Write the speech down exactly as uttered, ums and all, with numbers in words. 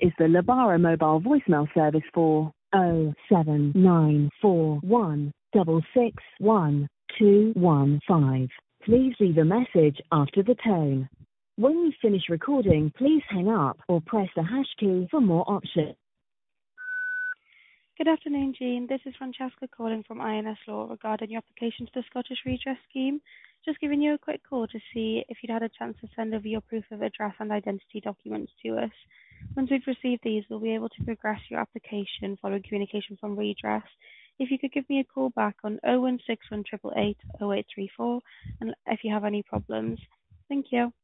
is the Labara mobile voicemail service for oh seven nine four one six six one two one five. Please leave a message after the tone. When you finish recording, please hang up or press the hash key for more options. Good afternoon, Jean. This is Francesca calling from I N S Law regarding your application to the Scottish Redress Scheme. Just giving you a quick call to see if you'd had a chance to send over your proof of address and identity documents to us. Once we've received these, we'll be able to progress your application following communication from Redress. If you could give me a call back on oh one six one eight eight oh eight three four, and if you have any problems. Thank you.